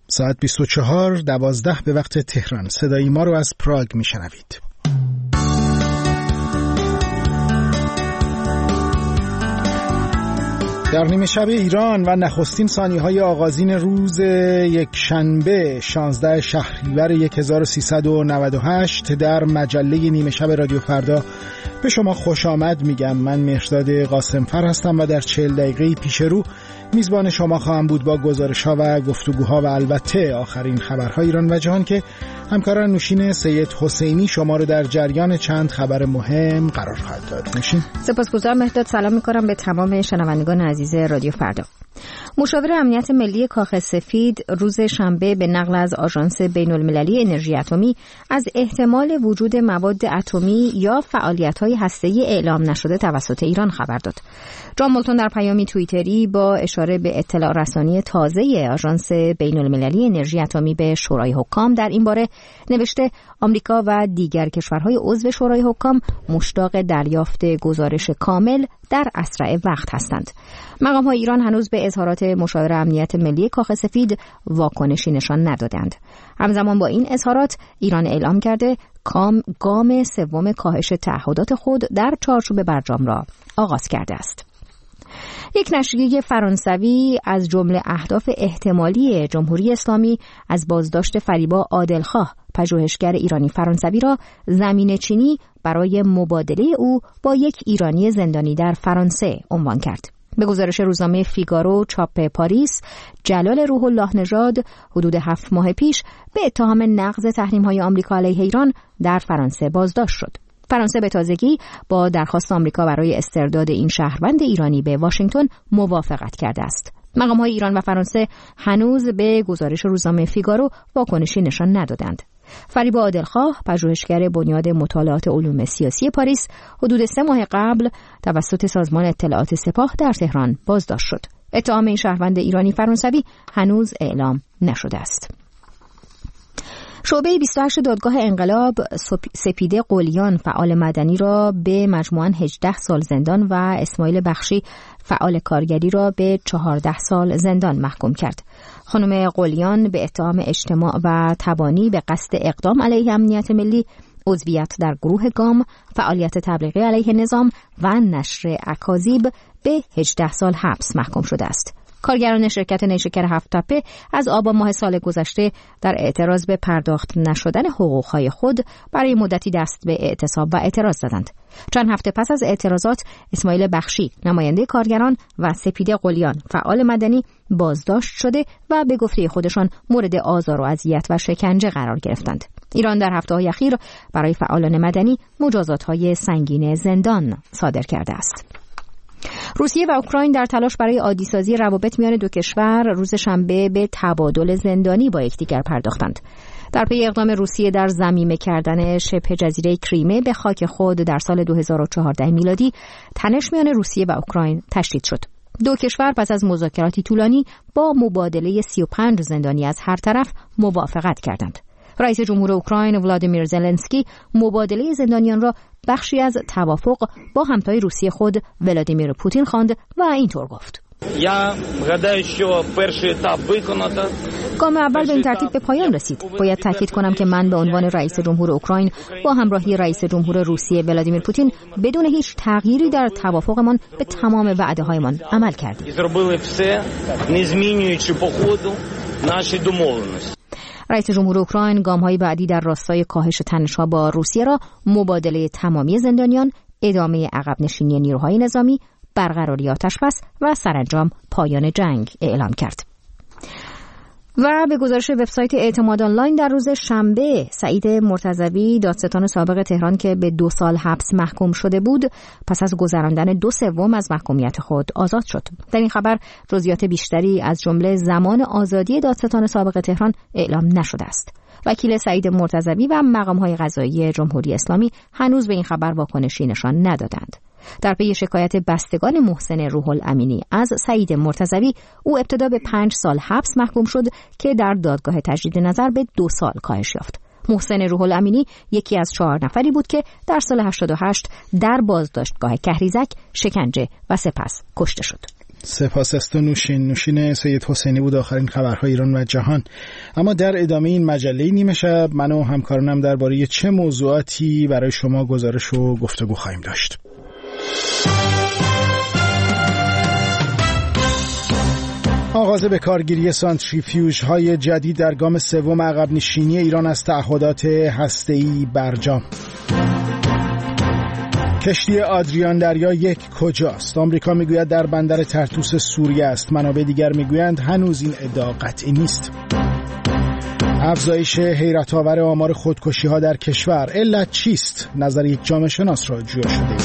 ساعت 24:12 به وقت تهران. صدای ما رو از پراگ میشنوید. در نیمه شب ایران و نخستین ثانیه‌های آغازین روز یک شنبه 16 شهریور 1398 در مجله نیمه شب رادیو فردا به شما خوش آمد میگم. من مهرداد قاسمفر هستم و در 40 دقیقه پیش رو میزبان شما خواهم بود با گزارش‌ها و گفتگوها و البته آخرین خبرهای ایران و جهان که همکاران نوشین سید حسینی شما رو در جریان چند خبر مهم قرار خواهد داد. نوشین. سپاسگزارم مهرداد. سلام می‌کنم به تمام شنوندگان عزیز رادیو فردا. مشاور امنیت ملی کاخ سفید روز شنبه به نقل از آژانس بین‌المللی انرژی اتمی از احتمال وجود مواد اتمی یا فعالیت‌های هسته‌ای اعلام نشده توسط ایران خبر داد. جان بولتون در پیامی توییتری با اشاره به اطلاع رسانی تازه آژانس بین‌المللی انرژی اتمی به شورای حکام در این باره نوشته آمریکا و دیگر کشورهای عضو شورای حکام مشتاق دریافت گزارش کامل در اسرع وقت هستند. مقام‌های ایران هنوز به اظهارات مشاور امنیت ملی کاخ سفید واکنشی نشان ندادند. همزمان با این اظهارات ایران اعلام کرده گام سوم کاهش تعهدات خود در چارچوب برجام را آغاز کرده است. یک نشریه فرانسوی از جمله اهداف احتمالی جمهوری اسلامی از بازداشت فریبا عادلخواه پژوهشگر ایرانی فرانسوی را زمینه‌چینی برای مبادله او با یک ایرانی زندانی در فرانسه عنوان کرد. به گزارش روزنامه فیگارو چاپ پاریس، جلال روح الله نژاد حدود 7 ماه پیش به اتهام نقض تحریم‌های آمریکا علیه ایران در فرانسه بازداشت شد. فرانسه به تازگی با درخواست آمریکا برای استرداد این شهروند ایرانی به واشنگتن موافقت کرده است. مقام‌های ایران و فرانسه هنوز به گزارش روزنامه فیگارو واکنشی نشان ندادند. فریبا عادلخواه پژوهشگر بنیاد مطالعات علوم سیاسی پاریس حدود 3 ماه قبل توسط سازمان اطلاعات سپاه در تهران بازداشت شد. اتهام این شهروند ایرانی فرانسوی هنوز اعلام نشده است. شعبه 28 دادگاه انقلاب سپیده قلیان فعال مدنی را به مجموعاً 18 سال زندان و اسماعیل بخشی فعال کارگری را به 14 سال زندان محکوم کرد. خانم قلیان به اتهام اجتماع و تبانی به قصد اقدام علیه امنیت ملی، عضویت در گروه گام، فعالیت تبلیغی علیه نظام و نشر اکاذیب به 18 سال حبس محکوم شده است. کارگران شرکت نیشکر هفت‌تپه از آبان ماه سال گذشته در اعتراض به پرداخت نشدن حقوقهای خود برای مدتی دست به اعتصاب و اعتراض زدند. چند هفته پس از اعتراضات اسماعیل بخشی نماینده کارگران و سپیده قلیان فعال مدنی بازداشت شده و به گفته خودشان مورد آزار و اذیت و شکنجه قرار گرفتند. ایران در هفته‌های اخیر برای فعالان مدنی مجازات‌های سنگین زندان صادر کرده است. روسیه و اوکراین در تلاش برای عادی‌سازی روابط میان دو کشور روز شنبه به تبادل زندانی با یکدیگر پرداختند. در پی اقدام روسیه در ضمیمه کردن شبه جزیره کریمه به خاک خود در سال 2014 میلادی، تنش میان روسیه و اوکراین تشدید شد. دو کشور پس از مذاکراتی طولانی با مبادله 35 زندانی از هر طرف موافقت کردند. رئیس جمهور اوکراین ولادیمیر زلنسکی مبادله زندانیان را بخشی از توافق با همتای روسیه خود ولادیمیر پوتین خواند و اینطور گفت: گام اول به این ترتیب به پایان رسید. باید تاکید کنم که من به عنوان رئیس جمهور اوکراین با همراهی رئیس جمهور روسیه ولادیمیر پوتین بدون هیچ تغییری در توافقمان به تمام وعده‌هایمان عمل کردیم. رئیس جمهور اوکراین گام‌های بعدی در راستای کاهش تنش‌ها با روسیه را مبادله تمامی زندانیان، ادامه عقب نشینی نیروهای نظامی، برقراری آتش‌بس و سرانجام پایان جنگ اعلام کرد. و به گزارش وبسایت اعتماد آنلاین در روز شنبه، سعید مرتضوی دادستان سابق تهران که به 2 سال حبس محکوم شده بود، پس از گذراندن 2/3 از محکومیت خود آزاد شد. در این خبر جزئیات بیشتری از جمله زمان آزادی دادستان سابق تهران اعلام نشده است. وکیل سعید مرتضوی و مقام‌های قضایی جمهوری اسلامی هنوز به این خبر واکنشی نشان ندادند. در پی شکایت بستگان محسن روح الامینی از سعید مرتضوی، او ابتدا به 5 سال حبس محکوم شد که در دادگاه تجدید نظر به 2 سال کاهش یافت. محسن روح الامینی یکی از 4 نفری بود که در سال 88 در بازداشتگاه کهریزک شکنجه و سپس کشته شد. سپاس است. نوشین سید حسینی بود آخرین خبرهای ایران و جهان. اما در ادامه این مجله نیمه شب من و همکارانم درباره چه موضوعاتی برای شما گزارش و گفتگو خواهیم داشت. آغاز به کارگیری سانتریفیوژهای جدید در گام سوم عقب نشینی ایران از تعهدات هسته‌ای برجام. کشتی آدریان دریا یک کجاست؟ آمریکا میگوید در بندر ترتوس سوریه است. منابع دیگر میگویند هنوز این ادعا قطعی نیست. افزایش حیرت‌آور آمار خودکشی‌ها در کشور، علت چیست؟ نظر یک جامعه شناس را جویا شده.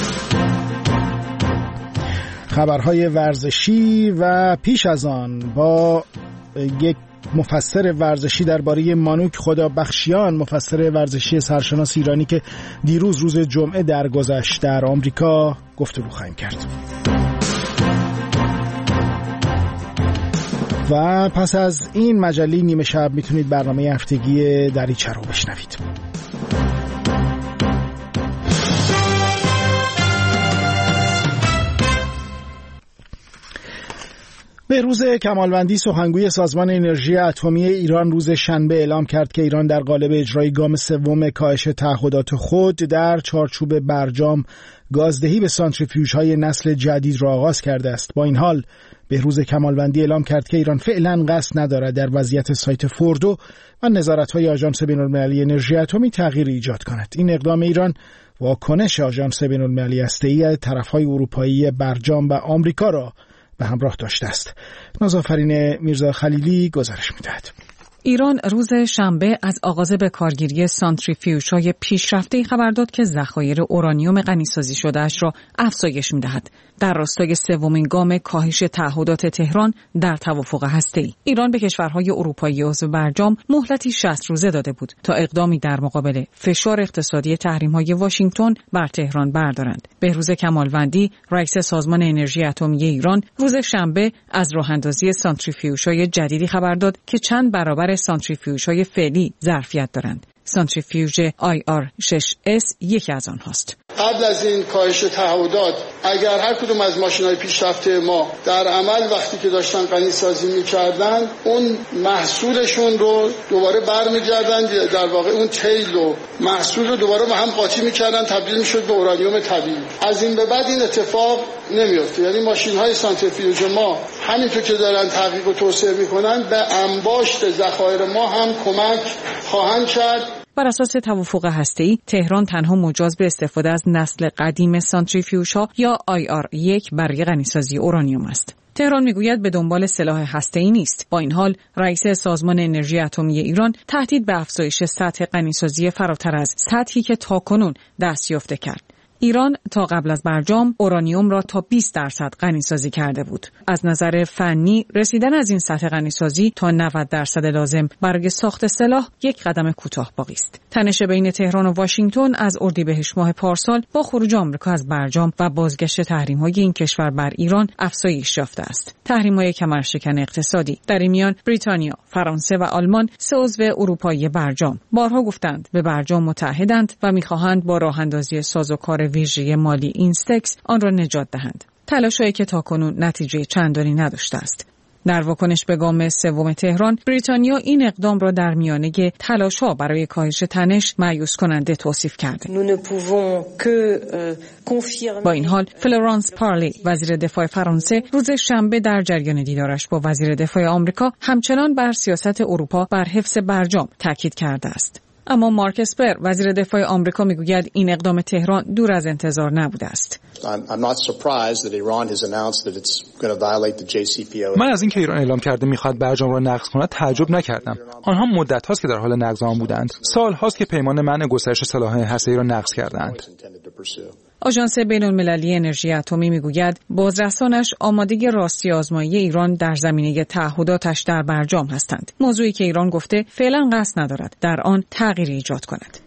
خبرهای ورزشی و پیش از آن با یک مفسر ورزشی درباره مانوک خدابخشیان، مفسر ورزشی سرشناس ایرانی که دیروز روز جمعه درگذشت در آمریکا، گفتگو خواهیم کرد. و پس از این مجله نیمه شب میتونید برنامه هفتگی دریچه رو بشنوید. بهروز کمالوندی سخنگوی سازمان انرژی اتمی ایران روز شنبه اعلام کرد که ایران در قالب اجرای گام سوم کاهش تعهدات خود در چارچوب برجام گازدهی به سانتریفیوژهای نسل جدید را آغاز کرده است. با این حال بهروز کمالوندی اعلام کرد که ایران فعلا قصد ندارد در وضعیت سایت فوردو و نظارت‌های آژانس بین‌المللی انرژی اتمی تغییری ایجاد کند. این اقدام ایران واکنش آژانس بین‌المللی هسته‌ای، طرف‌های اروپایی برجام و آمریکا را به همراه داشته است. نازآفرین میرزا خلیلی گزارش می‌دهد. ایران روز شنبه از آغاز به کارگیری سانتریفیوژهای پیشرفته خبر داد که ذخایر اورانیوم غنی‌سازی شده‌اش را افزایش می‌دهد. در راستای سومین گام کاهش تعهدات تهران در توافق هسته‌ای، ایران به کشورهای اروپایی عضو برجام مهلتی 60 روزه داده بود تا اقدامی در مقابل فشار اقتصادی تحریم‌های واشنگتن بر تهران بردارند. بهروز کمالوندی، رئیس سازمان انرژی اتمی ایران، روز شنبه از راه‌اندازی سانتریفیوژهای جدیدی خبر داد که چند برابر سانتریفیوژهای فعلی ظرفیت دارند. سانتریفیوژ IR6S یکی از آنهاست. قبل از این کاهش تعهدات اگر هر کدوم از ماشین‌های پیشرفته ما در عمل وقتی که داشتن غنی‌سازی می‌کردن اون محصولشون رو دوباره برمیگردن، در واقع اون تیل و محصول رو دوباره با هم قاطی می‌کردن، تبدیل می‌شد به اورانیوم طبیعی. از این به بعد این اتفاق نمی‌افته. یعنی ماشین‌های سانتریفیوژ ما همینطور که دارن تحقیق و توسعه می‌کنن به انباشت ذخایر ما هم کمک خواهند کرد. بر اساس توافق هسته‌ای، تهران تنها مجاز به استفاده از نسل قدیم سانتریفیوژها یا IR1 برای غنی‌سازی اورانیوم است. تهران میگوید به دنبال سلاح هسته‌ای نیست. با این حال، رئیس سازمان انرژی اتمی ایران تهدید به افزایش سطح غنی‌سازی فراتر از سطحی که تاکنون دستیافته کرد. ایران تا قبل از برجام اورانیوم را تا 20% غنی‌سازی کرده بود. از نظر فنی رسیدن از این سطح غنی‌سازی تا 90% لازم برای ساخت سلاح یک قدم کوتاه باقی است. تنش بین تهران و واشنگتن از اردیبهشت ماه پارسال با خروج آمریکا از برجام و بازگشت تحریم‌های این کشور بر ایران افزایش یافته است. تحریم‌های کمرشکن اقتصادی در این میان بریتانیا، فرانسه و آلمان سه عضو اروپایی برجام بارها گفتند به برجام متحدند و می‌خواهند با راه‌اندازی سازوکار ویژه مالی اینستکس آن را نجات دهند. تلاش‌هایی که تاکنون نتیجه چندانی نداشته است. در واکنش به گام سوم تهران، بریتانیا این اقدام را در میانه تلاش‌ها برای کاهش تنش مایوس کننده توصیف کرده. با این حال، فلورانس پارلی، وزیر دفاع فرانسه، روز شنبه در جریان دیدارش با وزیر دفاع آمریکا همچنان بر سیاست اروپا بر حفظ برجام تاکید کرده است. اما مارک اسپر، وزیر دفاع آمریکا، میگوید این اقدام تهران دور از انتظار نبوده است. من از اینکه ایران اعلام کرده میخواد برجام را نقض کند تعجب نکردم. آنها مدت هاست که در حال نقض آن بودند. سال هاست که پیمان منع گسترش سلاح هسته‌ای را نقض کردند. آژانس بین‌المللی انرژی اتمی میگوید بازرسانش آمادگی راستی آزمایی ایران در زمینه تعهداتش در برجام هستند. موضوعی که ایران گفته فعلا قصد ندارد در آن تغییری ایجاد کند.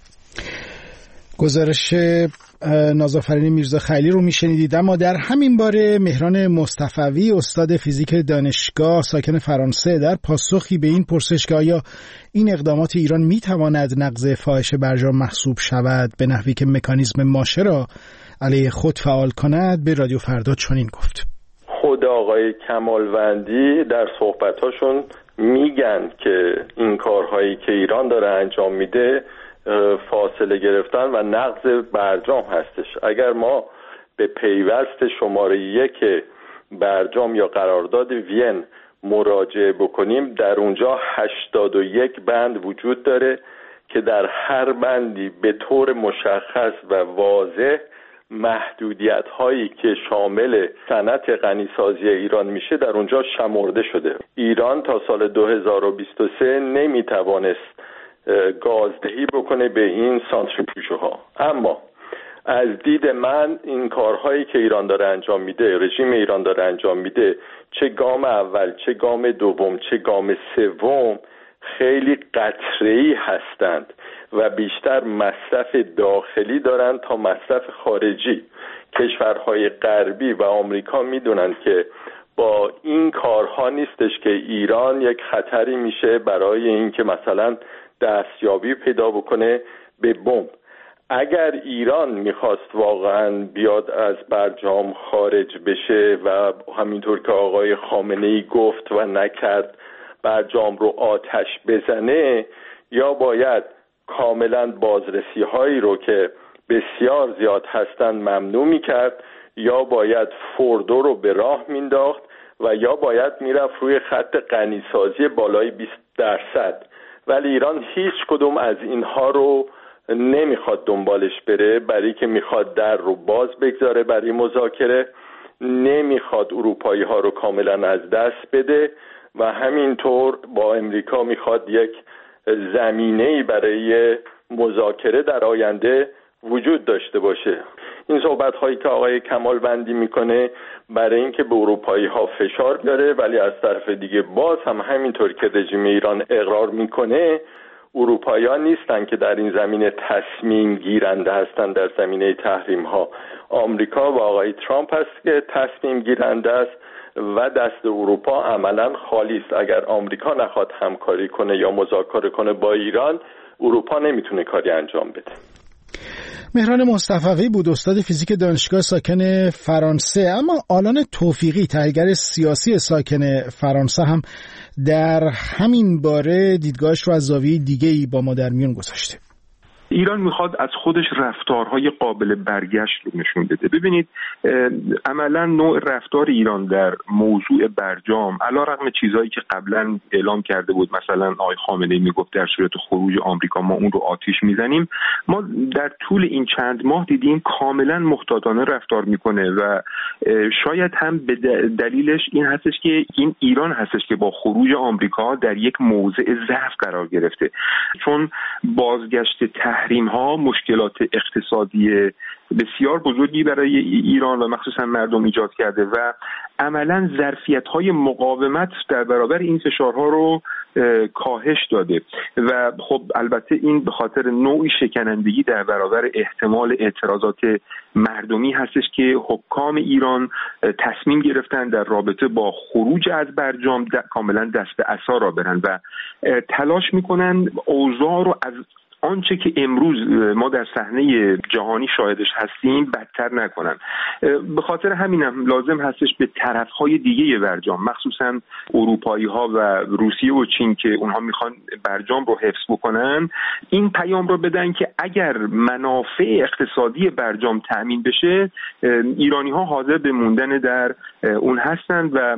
گزارش نازآفرین میرزا خلیلی رو میشنیدید. اما در همین باره مهران مصطفوی، استاد فیزیک دانشگاه ساکن فرانسه، در پاسخی به این پرسش که آیا این اقدامات ایران میتواند نقض فاحش برجام محسوب شود به نحوی که مکانیزم ماشه را علیه خود فعال کند، به رادیو فردا چنین گفت: خود آقای کمالوندی در صحبتاشون میگن که این کارهایی که ایران داره انجام میده فاصله گرفتن و نقض برجام هستش. اگر ما به پیوست شماره 1 برجام یا قرارداد وین مراجعه بکنیم، در اونجا 81 بند وجود داره که در هر بندی به طور مشخص و واضح محدودیت هایی که شامل صنعت غنیسازی ایران میشه در اونجا شمرده شده. ایران تا سال 2023 نمیتوانست گازدهی بکنه به این سانتریفیوژها. اما از دید من این کارهایی که ایران داره انجام میده، رژیم ایران داره انجام میده، چه گام اول، چه گام دوم، چه گام سوم، خیلی قطره‌ای هستند و بیشتر مصرف داخلی دارن تا مصرف خارجی. کشورهای غربی و آمریکا میدونن که با این کارها نیستش که ایران یک خطری میشه برای اینکه مثلا دستیابی پیدا بکنه به بمب. اگر ایران میخواست واقعا بیاد از برجام خارج بشه و همینطور که آقای خامنه‌ای گفت و نکرد برجام رو آتش بزنه، یا باید کاملا بازرسی هایی رو که بسیار زیاد هستن ممنوع میکرد، یا باید فوردو رو به راه مینداخت و یا باید میرفت روی خط غنیسازی بالای 20%. ولی ایران هیچ کدوم از اینها رو نمیخواد دنبالش بره، برای که میخواد در رو باز بگذاره برای مذاکره، نمیخواد اروپایی ها رو کاملا از دست بده و همینطور با امریکا میخواد یک زمینه‌ای برای مذاکره در آینده وجود داشته باشه. این صحبت هایی که آقای کمالوندی میکنه برای اینکه به اروپایی ها فشار بیاره، ولی از طرف دیگه باز هم همینطور که رژیم ایران اقرار میکنه، اروپایی ها نیستن که در این زمینه تصمیم گیرنده هستن. در زمینه تحریم ها آمریکا و آقای ترامپ هست که تصمیم گیرنده است و دست اروپا عملا خالی است. اگر آمریکا نخواد همکاری کنه یا مذاکره کنه با ایران، اروپا نمیتونه کاری انجام بده. مهران مصطفی بود، استاد فیزیک دانشگاه ساکن فرانسه. اما آلان توفیقی، تحلیلگر سیاسی ساکن فرانسه، هم در همین باره دیدگاهش رو از زاویه دیگه‌ای با ما در میون گذاشته. ایران میخواد از خودش رفتارهای قابل برگشت رو نشون بده. ببینید عملا نوع رفتار ایران در موضوع برجام، علیرغم چیزهایی که قبلا اعلام کرده بود، مثلا آقای خامنه‌ای میگفت در صورت خروج آمریکا ما اون رو آتش میزنیم، ما در طول این چند ماه دیدیم کاملا محتاطانه رفتار میکنه و شاید هم به دلیلش این هستش که این ایران هستش که با خروج آمریکا در یک موضع ضعف قرار گرفته، چون بازگشت تحریم ها مشکلات اقتصادی بسیار بزرگی برای ایران و مخصوصا مردم ایجاد کرده و عملا ظرفیت‌های مقاومت در برابر این فشارها رو کاهش داده و خب البته این به خاطر نوعی شکنندگی در برابر احتمال اعتراضات مردمی هستش که حکام ایران تصمیم گرفتن در رابطه با خروج از برجام کاملا دست به عصا را برن و تلاش میکنن اوضاع رو از آنچه که امروز ما در صحنه جهانی شاهدش هستیم بدتر نکنن. به خاطر همینم لازم هستش به طرفهای دیگه برجام، مخصوصا اروپایی ها و روسیه و چین که اونها میخوان برجام رو حفظ بکنن، این پیام رو بدن که اگر منافع اقتصادی برجام تأمین بشه، ایرانی ها حاضر به موندن در اون هستند و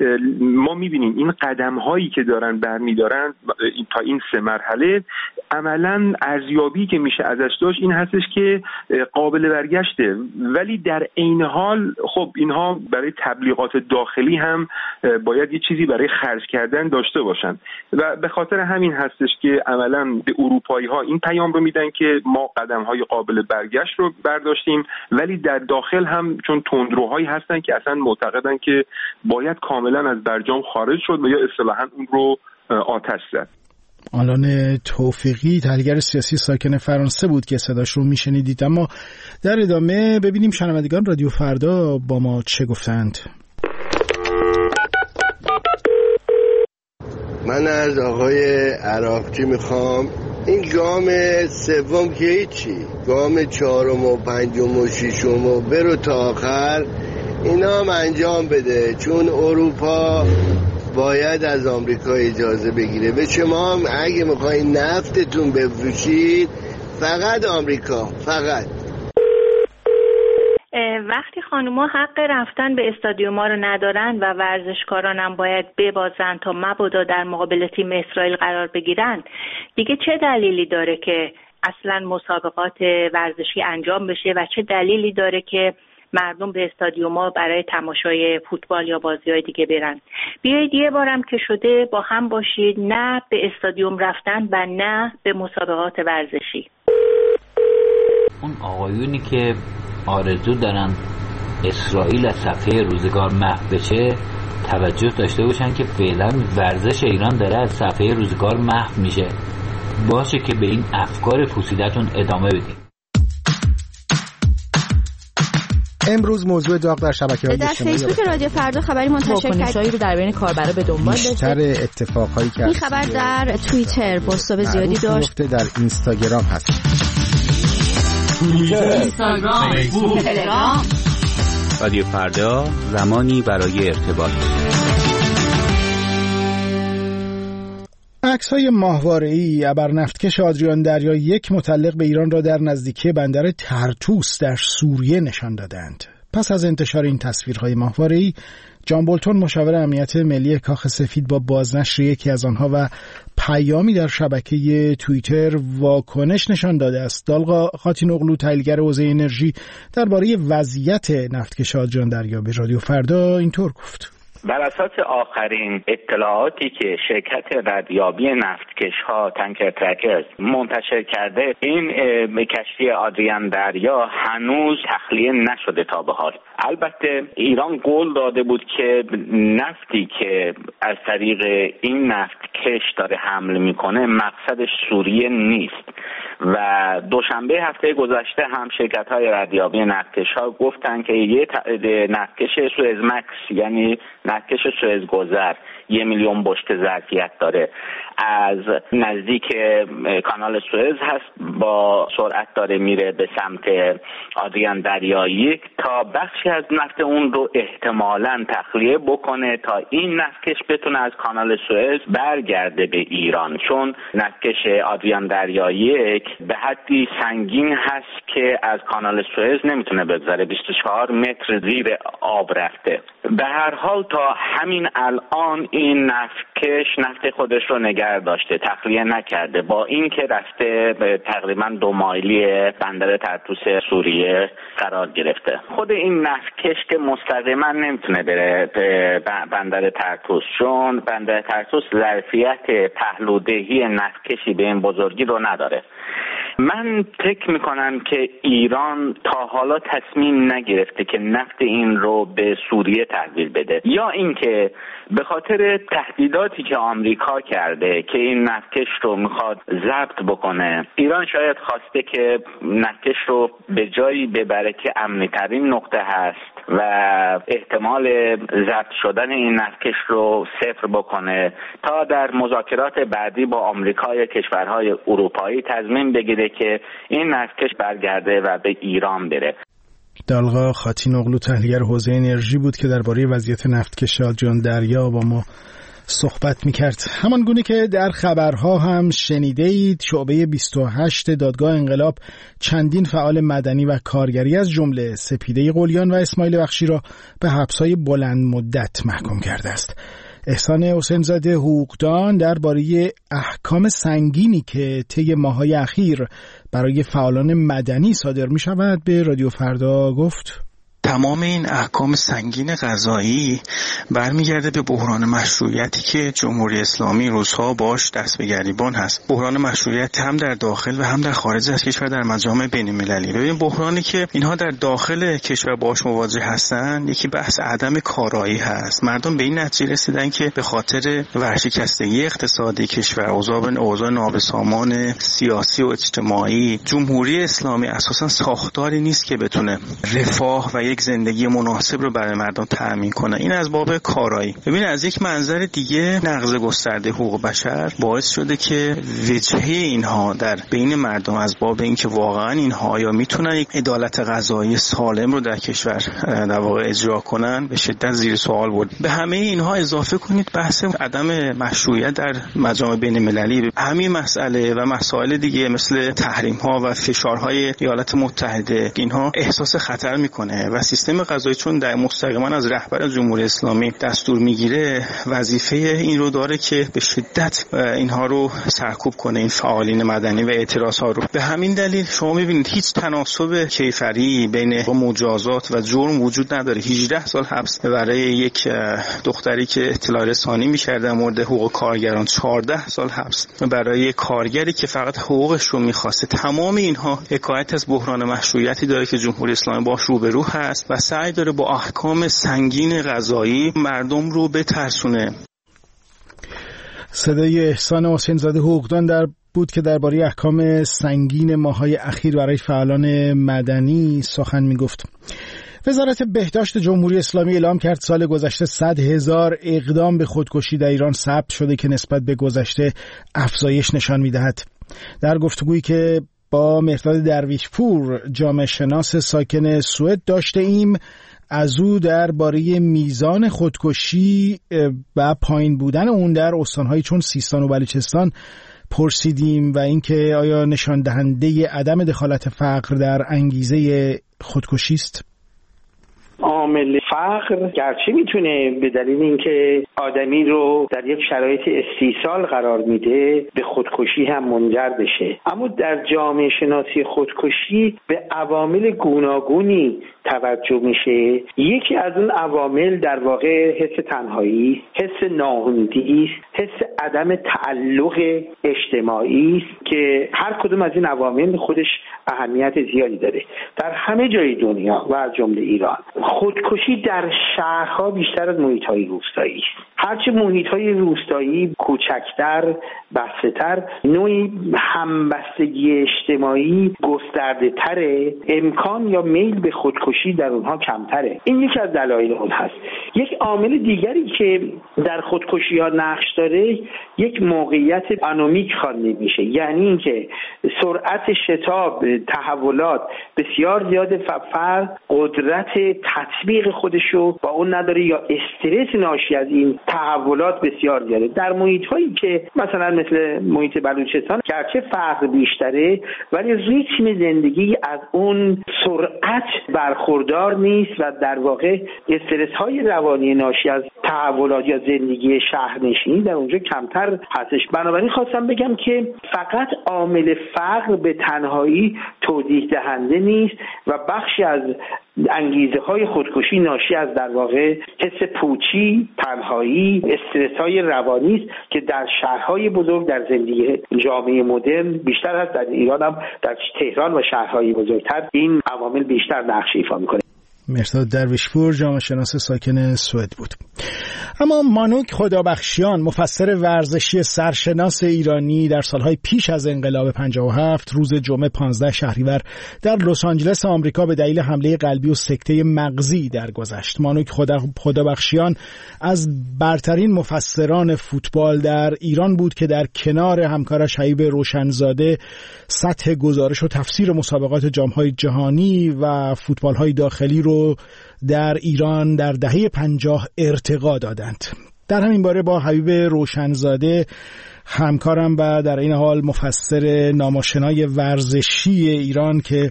ما میبینیم این قدم هایی که دارن برمیدارن تا این 3 مرحله عملاً ارزیابی که میشه ازش داشت این هستش که قابل برگشته، ولی در عین حال خب اینها برای تبلیغات داخلی هم باید یه چیزی برای خرج کردن داشته باشن و به خاطر همین هستش که عملاً به اروپایی ها این پیام رو میدن که ما قدم های قابل برگشت رو برداشتیم، ولی در داخل هم چون تندروهایی هستن که اصلا معتقدن که باید کاملا از برجام خارج شد و یا اصطلاحاً اون رو آتش زد. آلان توفیقی، تحلیلگر سیاسی ساکن فرانسه بود که صداش رو میشنیدید. اما در ادامه ببینیم شنوندگان رادیو فردا با ما چه گفتند. من از آقای عراقچی میخوام این گام سوم که هیچی، گام 4 و 5 و 6 و برو تا آخر اینا هم انجام بده، چون اروپا باید از آمریکا اجازه بگیره. به شما هم اگه میخواین نفتتون بفروشید فقط آمریکا، فقط. وقتی خانوما حق رفتن به استادیوم‌ها رو ندارن و ورزشکاران هم باید ببازن تا مبادا در مقابل تیم اسرائیل قرار بگیرن، دیگه چه دلیلی داره که اصلا مسابقات ورزشی انجام بشه و چه دلیلی داره که مردم به استادیوم‌ها برای تماشای فوتبال یا بازی‌های دیگه برن؟ بیایید یه بارم که شده با هم باشید، نه به استادیوم رفتن و نه به مسابقات ورزشی. اون آقایونی که آرزو دارن اسرائیل از صفحه روزگار محو بشه توجه داشته باشن که فعلا ورزش ایران داره از صفحه روزگار محو میشه. باشه که به این افکار پوسیدتون ادامه بدیم. امروز موضوع داغ در شبکه‌های در اجتماعی فیسبوک رادیو فردا خبری منتشر کرد رو در بین کاربرا به دنبال داشته. بیشتر اتفاقایی که این خبر در توییتر بازتاب زیادی داشت. در اینستاگرام هست. اینستاگرام، فیسبوک، تلگرام. رادیو فردا، زمانی برای ارتباط. عکس‌های ماهواره‌ای ابرنفتکش آدریان دریا یک متعلق به ایران را در نزدیکی بندر ترتوس در سوریه نشان دادند. پس از انتشار این تصویرهای ماهواره‌ای، جان بولتون مشاور امنیت ملی کاخ سفید با بازنشر یکی از آنها و پیامی در شبکه توییتر واکنش نشان داده است. دالقا خاتینوغلو، تحلیلگر حوزه انرژی، درباره وضعیت نفتکش آدریان دریا به رادیو فردا اینطور گفت: بر اساس آخرین اطلاعاتی که شرکت ردیابی نفتکش‌ها تانکر ترکرز منتشر کرده، این کشتی آدریان دریا هنوز تخلیه نشده تا به حال. البته ایران قول داده بود که نفتی که از طریق این نفتکش داره حمل میکنه مقصدش سوریه نیست و دوشنبه هفته گذشته هم شرکت‌های ردیابی نفتکش‌ها گفتن که یه نفتکش سوئز مکس، یعنی نفتکش سوئز گذر، 1 میلیون بشکه ظرفیت داره، از نزدیک کانال سوئز هست، با سرعت داره میره به سمت آدریان دریا یک تا بخشی از نفت اون رو احتمالاً تخلیه بکنه تا این نفتکش بتونه از کانال سوئز برگرده به ایران، چون نفتکش آدریان دریا یک به حدی سنگین هست که از کانال سوئز نمیتونه بگذره، 24 متر زیر آب رفته. به هر حال تا همین الان این نفتکش نفت خودش رو نگه داشته، تخلیه نکرده، با اینکه رفته تقریبا 2 مایلی بندر ترتوس سوریه قرار گرفته. خود این نفتکش که مستقیما نمیتونه بره به بندر ترتوس، چون بندر ترتوس ظرفیت پهلودهی نفتکشی به این بزرگی رو نداره. من فکر میکنم که ایران تا حالا تصمیم نگرفته که نفت این رو به سوریه تحویل بده، یا اینکه به خاطر تهدیداتی که آمریکا کرده که این نفتکش رو میخواد ضبط بکنه، ایران شاید خواسته که نفتکش رو به جایی ببره که امنی ترین نقطه هست و احتمال ضبط شدن این نفتکش رو صفر بکنه تا در مذاکرات بعدی با آمریکا یا کشورهای اروپایی تصمیم بگیره که این نفتکش برگرده و به ایران بره. دالقا خاتینوغلو، تحلیلگر حوزه انرژی بود که درباره وضعیت نفتکش آدریان دریا با ما صحبت میکرد. همان گونه که در خبرها هم شنیدید، شعبه 28 دادگاه انقلاب چندین فعال مدنی و کارگری از جمله سپیده قلیان و اسماعیل بخشی را به حبس‌های بلند مدت محکوم کرده است. احسان حسین زاده، حقوقدان، درباره احکام سنگینی که طی ماه‌های اخیر برای فعالان مدنی صادر می‌شود به رادیو فردا گفت: تمام این احکام سنگین قضایی برمیگرده به بحران مشروعیتی که جمهوری اسلامی روزها باش دست به گریبان هست. بحران مشروعیت هم در داخل و هم در خارج از کشور در مجامع بین‌المللی. ببین، بحرانی که اینها در داخل کشور باش مواجه هستن، یکی بحث عدم کارایی هست. مردم به این نتیجه رسیدن که به خاطر ورشکستگی اقتصادی کشور، اوضاع نابسامان سیاسی و اجتماعی، جمهوری اسلامی اساساً ساختاری نیست که بتونه رفاه و یک یک زندگی مناسب رو برای مردم تأمین کنه. این از باب کارایی. ببین از یک منظر دیگه نقض گسترده حقوق بشر باعث شده که وجهه اینها در بین مردم از باب اینکه واقعا اینها یا میتونن یک عدالت قضایی سالم رو در کشور در واقع اجرا کنن به شدت زیر سوال برد. به همه اینها اضافه کنید بحث عدم مشروعیت در مجامع بین المللی، همین مسئله و مسائل دیگه مثل تحریم ها و فشارهای ایالات متحده، اینها احساس خطر میکنه و سیستم قضایی چون در مستقیما از رهبر جمهوری اسلامی دستور میگیره وظیفه این رو داره که به شدت اینها رو سرکوب کنه، این فعالین مدنی و اعتراض ها رو. به همین دلیل شما میبینید هیچ تناسب کیفری بین مجازات و جرم وجود نداره. 18 سال حبس برای یک دختری که اطلاع رسانی می‌کرد در مورد حقوق کارگران، 14 سال حبس برای کارگری که فقط حقوقش رو می‌خواسته. تمام اینها حکایت از بحران مشروعیتی داره که جمهوری اسلامی باش روبرو هست و سعی داره با احکام سنگین قضایی مردم رو بترسونه. صدای احسان حسین زاده حقوقدان بود که درباره احکام سنگین ماه‌های اخیر برای فعالان مدنی سخن می‌گفت. وزارت بهداشت جمهوری اسلامی اعلام کرد سال گذشته 100,000 اقدام به خودکشی در ایران ثبت شده که نسبت به گذشته افزایش نشان می‌دهد. در گفتگویی که با مهرداد درویشپور جامعه شناس ساکن سوئد داشته ایم، از او درباره میزان خودکشی و پایین بودن اون در استان‌هایی چون سیستان و بلوچستان پرسیدیم و اینکه آیا نشان دهنده عدم دخالت فقر در انگیزه خودکشی است؟ عامل فقر گرچه میتونه به دلیل اینکه آدمی رو در یک شرایط استیصال قرار میده به خودکشی هم منجر بشه، اما در جامعه شناسی خودکشی به عوامل گوناگونی توجه میشه. یکی از اون عوامل در واقع حس تنهایی، حس ناامیدی است، حس عدم تعلق اجتماعی است که هر کدوم از این عوامل خودش اهمیت زیادی داره. در همه جای دنیا و از جمله ایران خودکشی در شهرها بیشتر از محیط‌های روستایی است. هرچه محیط‌های روستایی کوچکتر، بسته‌تر، نوعی همبستگی اجتماعی گسترده‌تره، امکان یا میل به خودکشی در اونها کمتره. این یکی از دلایل اون هست. یک عامل دیگری که در خودکشی‌ها نقش داره یک موقعیت آنومیک خوانده میشه، یعنی اینکه سرعت شتاب تحولات بسیار زیاده، فرد قدرت تطبیق خودشو با اون نداره یا استرس ناشی از این تحولات بسیار زیاده. در محیط‌هایی که مثلا مثل محیط بلوچستان گرچه فقر بیشتره ولی ریتم زندگی از اون سرعت برخوردار نیست و در واقع استرس‌های روانی ناشی از تحولات یا زندگی شهرنشینی در اونجا کمتر هستش. بنابراین خواستم بگم که فقط عامل فقر به تنهایی توضیح دهنده نیست و بخشی از انگیزه های خودکشی ناشی از در واقع حس پوچی، تنهایی، استرس های روانی است که در شهرهای بزرگ در زندگی جامعه مدرن بیشتر هست. در ایران هم در تهران و شهرهای بزرگتر این عوامل بیشتر نقش ایفا میکنه. مهرداد درویشپور جامعه شناس ساکن سوئد بود. اما مانوک خدابخشیان مفسر ورزشی سرشناس ایرانی در سالهای پیش از انقلاب 57 روز جمعه 15 شهریور در لس آنجلس آمریکا به دلیل حمله قلبی و سکته مغزی درگذشت. مانوک خدابخشیان از برترین مفسران فوتبال در ایران بود که در کنار همکارش حبیب روشنزاده سطح گزارش و تفسیر مسابقات جام‌های جهانی و فوتبال‌های داخلی رو در ایران در دهه 50 ارتقا دادند. در همین باره با حبیب روشنزاده همکارم و در این حال مفسر ناماشنای ورزشی ایران که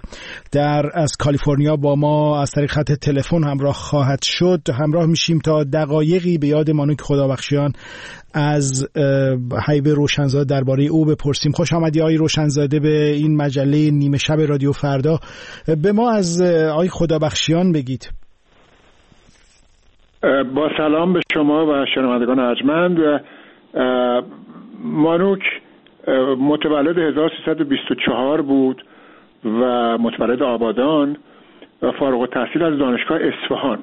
از کالیفرنیا با ما از طریق خط تلفن همراه خواهد شد همراه میشیم تا دقایقی به یاد مانوک خدابخشیان از حبیب روشنزاده درباره او بپرسیم. خوش آمدی آقای روشنزاده به این مجله نیمه شب رادیو فردا. به ما از آقای خدابخشیان بگید. با سلام به شما و شنوندگان ارجمند. مانوک متولد 1324 بود و متولد آبادان و فارغ التحصیل از دانشگاه اصفهان.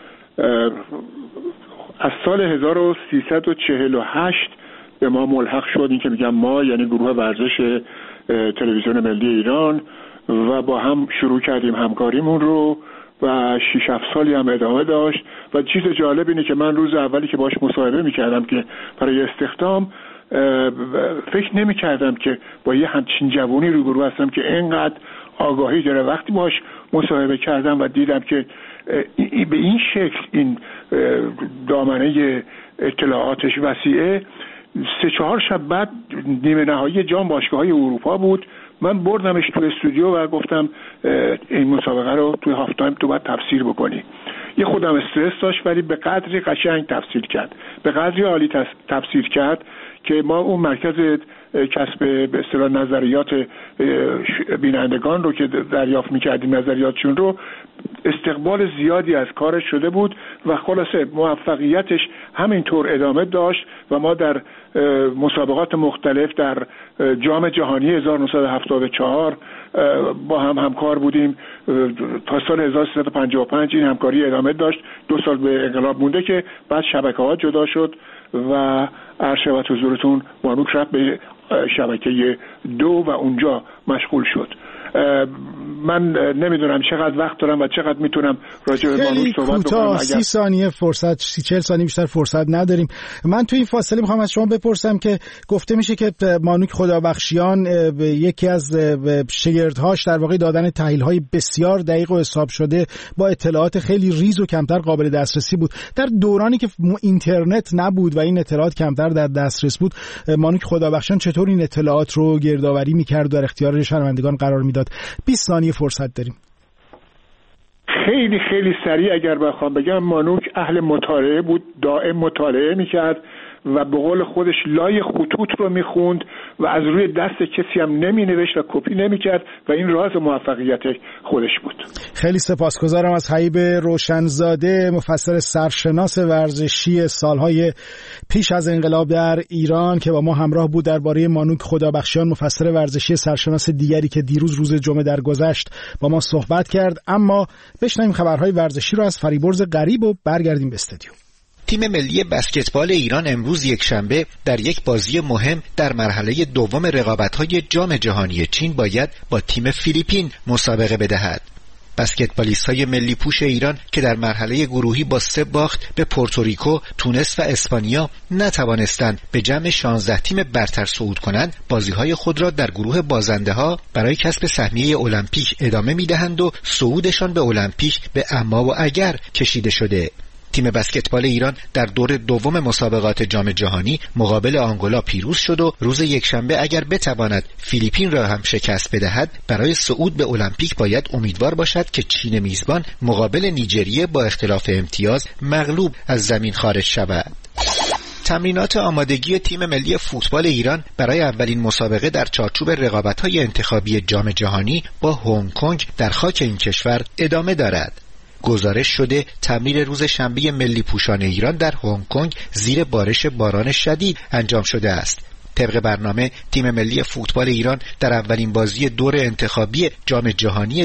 از سال 1348 به ما ملحق شد. این که میگم ما یعنی گروه ورزش تلویزیون ملی ایران و با هم شروع کردیم همکاریمون رو و 6-7 سالی هم ادامه داشت. و چیز جالب اینه که من روز اولی که باش مصاحبه میکردم که برای استخدام، فکر نمیکردم که با یه همچین جوانی روبرو هستم که اینقدر آگاهی داره. وقتی باش مصاحبه کردم و دیدم که به این شکل این دامنه اطلاعاتش وسیعه، 3-4 شب بعد نیمه نهایی جام باشگاه‌های اروپا بود، من بردمش تو استودیو و گفتم این مسابقه رو توی هاف تایم تو باید تفسیر بکنی. یه خودم استرس داشت ولی به قدری قشنگ تفسیر کرد، به قدری عالی تفسیر کرد که ما اون مرکز کسب به اصطلاح نظریات بینندگان رو که دریافت می‌کردیم، نظریاتشون رو، استقبال زیادی از کارش شده بود و خلاصه موفقیتش همینطور ادامه داشت و ما در مسابقات مختلف در جام جهانی 1974 با هم همکار بودیم. تا سال 1355 این همکاری ادامه داشت. 2 سال به انقلاب مونده که بعد شبکه‌ها جدا شد و عرض شود حضورتون مانوک رفت به شبکه 2 و اونجا مشغول شد. من نمیدونم چقدر وقت دارم و چقدر میتونم راجع به مانوک صحبت بکنم. 30 ثانیه فرصت، 30-40 ثانیه بیشتر فرصت نداریم. من تو این فاصله میخوام از شما بپرسم که گفته میشه که مانوک خدابخشیان یکی از شاگردهاش در واقع دادن تحلیل‌های بسیار دقیق و حساب شده با اطلاعات خیلی ریز و کمتر قابل دسترسی بود. در دورانی که اینترنت نبود و این اطلاعات کمتر در دسترس بود، مانوک خدابخشیان چطور این اطلاعات رو گردآوری می‌کرد و در اختیار شنوندگان قرار میداد؟ 20 ثانیه فرصت داریم. خیلی خیلی سریع اگر بخوام بگم، مانوک اهل مطالعه بود، دائم مطالعه میکرد و به قول خودش لای خطوط رو میخوند و از روی دست کسی هم نمینوشت و کپی نمیکرد و این راز موفقیت خودش بود. خیلی سپاسگزارم از حبیب روشنزاده، مفسر سرشناس ورزشی سالهای پیش از انقلاب در ایران که با ما همراه بود درباره مانوک خدابخشیان، مفسر ورزشی سرشناس دیگری که دیروز روز جمعه درگذشت با ما صحبت کرد. اما بشنویم خبرهای ورزشی رو از فریبرز غریب و برگردیم به استودیو. تیم ملی بسکتبال ایران امروز یکشنبه در یک بازی مهم در مرحله دوم رقابت‌های جام جهانی چین باید با تیم فیلیپین مسابقه بدهد. بسکتبالیست‌های ملی پوش ایران که در مرحله گروهی با 3 باخت به پورتوریکو، تونس و اسپانیا نتوانستند به جمع 16 تیم برتر صعود کنند، بازی‌های خود را در گروه بازنده‌ها برای کسب سهمیه المپیک ادامه می‌دهند و صعودشان به المپیک به اما و اگر کشیده شده. تیم بسکتبال ایران در دور دوم مسابقات جام جهانی مقابل آنگولا پیروز شد و روز یکشنبه اگر بتواند فیلیپین را هم شکست بدهد، برای صعود به المپیک باید امیدوار باشد که چین میزبان مقابل نیجریه با اختلاف امتیاز مغلوب از زمین خارج شود. تمرینات آمادگی تیم ملی فوتبال ایران برای اولین مسابقه در چارچوب رقابت‌های انتخابی جام جهانی با هنگ کنگ در خاک این کشور ادامه دارد. گزارش شده تمرین روز شنبه ملی پوشان ایران در هنگ کنگ زیر بارش باران شدید انجام شده است. طبق برنامه تیم ملی فوتبال ایران در اولین بازی دور انتخابی جام جهانی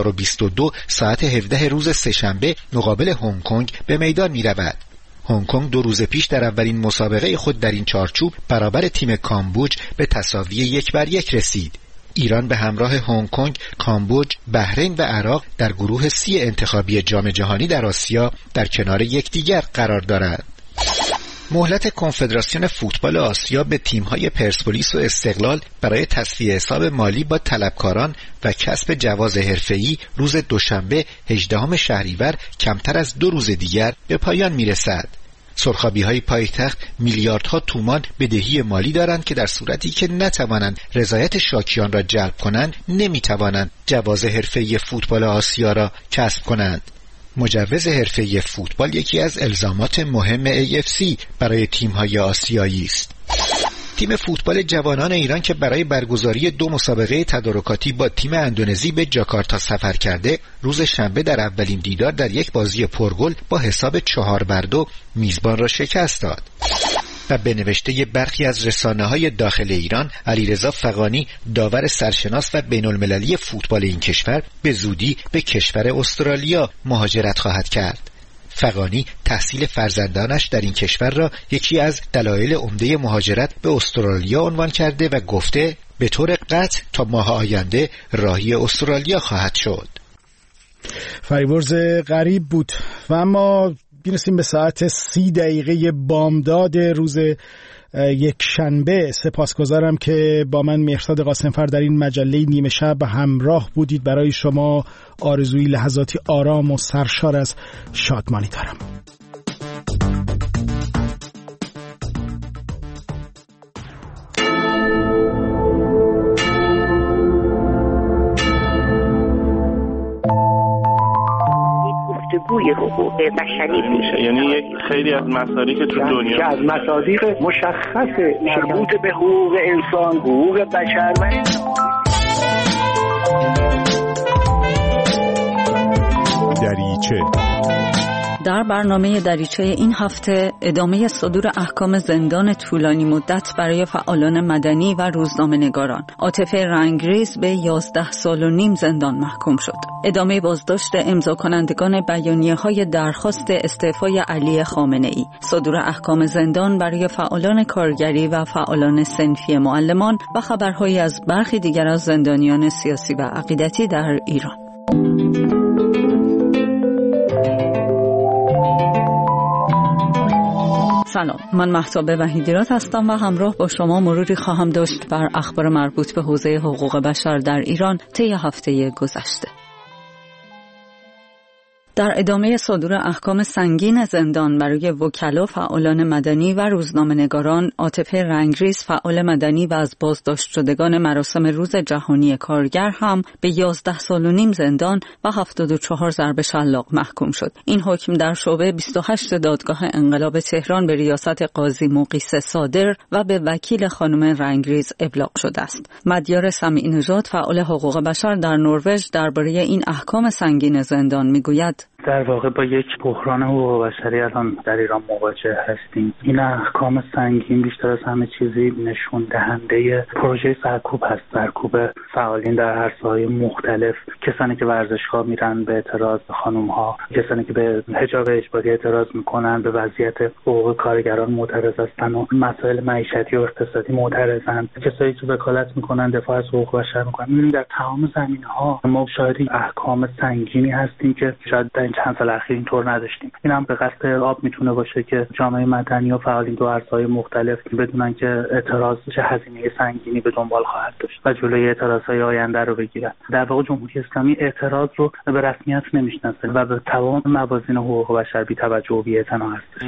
2022 ساعت 17 روز سه‌شنبه مقابل هنگ کنگ به میدان می رود. هنگ کنگ 2 روز پیش در اولین مسابقه خود در این چارچوب برابر تیم کامبوج به تساوی 1-1 رسید. ایران به همراه هنگ کنگ، کامبوج، بحرین و عراق در گروه C انتخابی جام جهانی در آسیا در کنار یکدیگر قرار دارند. مهلت کنفدراسیون فوتبال آسیا به تیم‌های پرسپولیس و استقلال برای تصفیه حساب مالی با طلبکاران و کسب جواز حرفه‌ای روز دوشنبه 18 شهریور کمتر از 2 روز دیگر به پایان می‌رسد. سرخابی‌های پایتخت میلیاردها تومان بدهی مالی دارند که در صورتی که نتوانند رضایت شاکیان را جلب کنند، نمی‌توانند جواز حرفه‌ای فوتبال آسیا را کسب کنند. مجوز حرفه‌ای فوتبال یکی از الزامات مهم AFC برای تیم‌های آسیایی است. تیم فوتبال جوانان ایران که برای برگزاری 2 مسابقه تدارکاتی با تیم اندونزی به جاکارتا سفر کرده، روز شنبه در اولین دیدار در یک بازی پرگل با حساب 4-2 میزبان را شکست داد. و به نوشته برخی از رسانه‌های داخل ایران، علیرضا فغانی داور سرشناس و بین‌المللی فوتبال این کشور به زودی به کشور استرالیا مهاجرت خواهد کرد. فغانی تحصیل فرزندانش در این کشور را یکی از دلایل عمده مهاجرت به استرالیا عنوان کرده و گفته به طور قطع تا ماه آینده راهی استرالیا خواهد شد. فریورز غریب بود. و اما بیرسیم به ساعت 30 بامداد روز یک شنبه. سپاسگزارم که با من مهرزاد قاسمفر در این مجله نیمه شب همراه بودید. برای شما آرزوی لحظاتی آرام و سرشار از شادمانی دارم. گفتگوی حقوق بشری میشه، یعنی یک خیلی از مسائلی که تو دنیا که از مصادیق مشخص مربوط به حقوق انسان، حقوق بشر و دریچه. در برنامه دریچه این هفته ادامه صدور احکام زندان طولانی مدت برای فعالان مدنی و روزنامه‌نگاران. عاطفه رنگریز به 11 سال و نیم زندان محکوم شد. ادامه بازداشت امضا کنندگان بیانیه‌های درخواست استعفای علی خامنه‌ای. صدور احکام زندان برای فعالان کارگری و فعالان صنفی معلمان و خبرهایی از برخی دیگر از زندانیان سیاسی و عقیدتی در ایران. سلام، من مهتاب وحیدیراد هستم و همراه با شما مروری خواهم داشت بر اخبار مربوط به حوزه حقوق بشر در ایران طی هفته گذشته. در ادامه صدور احکام سنگین زندان برای وکلا، فعالان مدنی و روزنامه‌نگاران، عاطفه رنگریز، فعال مدنی و از بازداشت شدگان مراسم روز جهانی کارگر هم به 11 سال و نیم زندان و 74 ضرب شلاق محکوم شد. این حکم در شعبه 28 دادگاه انقلاب تهران به ریاست قاضی مقیس صادر و به وکیل خانم رنگریز ابلاغ شده است. مدیار سمیع نژاد، فعال حقوق بشر در نروژ، درباره این احکام سنگین زندان میگوید: در واقع با یک بحران حقوق بشری الان در ایران مواجه هستیم. این احکام سنگین بیشتر از همه چیزی نشون دهنده پروژه سرکوب هست، سرکوب فعالین در عرصه‌های مختلف، کسانی که ورزشگاه میرن به اعتراض، خانم‌ها، کسانی که به حجاب اجباری اعتراض میکنن، به وضعیت حقوق کارگران معترض هستن و مسائل معیشتی و اقتصادی معترضن، کسایی که وکالت میکنن دفاع از حقوق بشر میکنن. می‌بینیم در تمام زمینه‌ها ما شاهد احکام سنگینی هستیم که شاید در چند سال اخیر اینطور نداشتیم. این هم به قصد ارعاب میتونه باشه که جامعه مدنی و فعالین تو عرصه‌های مختلف بدونن که اعتراض چه هزینه سنگینی به دنبال خواهد داشت و جلوی اعتراضهای آینده رو بگیرن. در واقع جمهوری اسلامی اعتراض رو به رسمیت نمیشناسه و به تمام موازین حقوق بشر بی‌توجه و بی‌اعتنا هستش.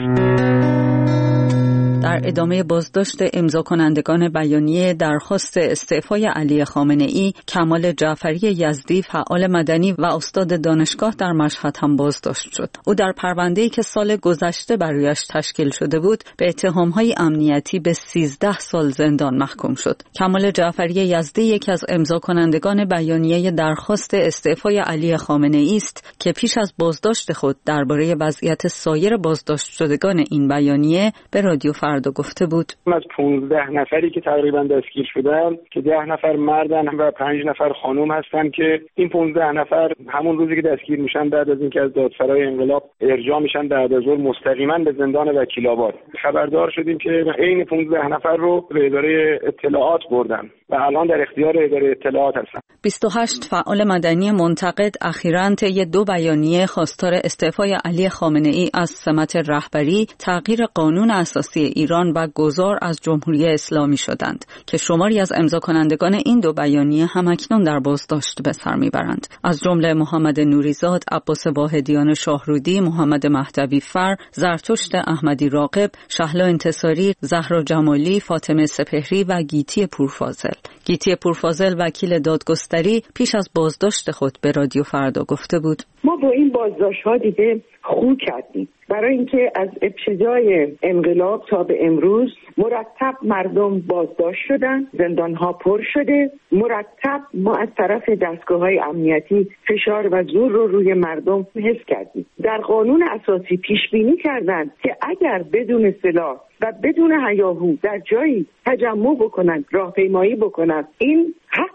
در ادامه بازداشت امضا کنندگان بیانیه درخواست استعفای علی خامنه‌ای، کمال جعفری یزدی، فعال مدنی و استاد دانشگاه در مشهد هم بازداشت شد. او در پرونده‌ای که سال گذشته برایش تشکیل شده بود به اتهام‌های امنیتی به 13 سال زندان محکوم شد. کمال جعفری یزدی یکی از امضا کنندگان بیانیه درخواست استعفای علی خامنه‌ای است که پیش از بازداشت خود درباره وضعیت سایر بازداشت شدگان این بیانیه به رادیو فردا گفته بود. از 15 نفری که تقریبا دستگیر شدن که 10 نفر مردن و 5 نفر خانم هستن که این 15 نفر همون روزی که دستگیر میشن بعد از اینکه از دادسرای انقلاب ارجاع میشن بعد از ظهر مستقیما به زندان وکیل‌آباد. خبردار شدیم که عین 15 نفر رو به اداره اطلاعات بردن و الان در اختیار اداره اطلاعات هستن. 28 فعال مدنی منتقد اخیراً طی 2 بیانیه خواستار استعفای علی خامنه‌ای از سمت رهبری، تغییر قانون اساسی ایران و گذار از جمهوری اسلامی شدند که شماری از امضا کنندگان این 2 بیانیه همکنون در بازداشت به سر میبرند. از جمله محمد نوریزاد، عباس واحدیان شاهرودی، محمد مهدوی فر، زرتشت احمدی راقب، شهلا انتصاری، زهرا جمالی، فاطمه سپهری و گیتی پورفاضل. گیتی پورفاضل وکیل دادگستری پیش از بازداشت خود به رادیو فردا گفته بود: ما با این بازداشت‌ها دیگه خو کردیم، برای اینکه از ابتدای انقلاب تا به امروز مرتب مردم بازداشت شدن، زندان‌ها پر شده، مرتب ما از طرف دستگاه‌های امنیتی فشار و زور رو روی مردم حس کردیم. در قانون اساسی پیش بینی کردند که اگر بدون سلاح و بدون هیاهو در جایی تجمع بکنن، راهپیمایی بکنن، این حق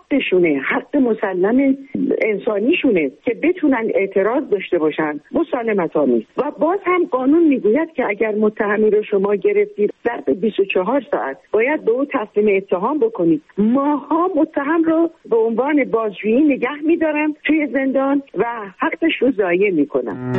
حقشونه، حق مسلم انسانیشونه که بتونن اعتراض داشته باشن، مسالمت آمیز. و باز هم قانون میگوید که اگر متهمی رو شما گرفتید ظرف 24 ساعت باید به او تسلیم اتهام بکنید. ماها متهم رو به عنوان بازجویی نگه میدارن توی زندان و حقش رو ضایع میکنن.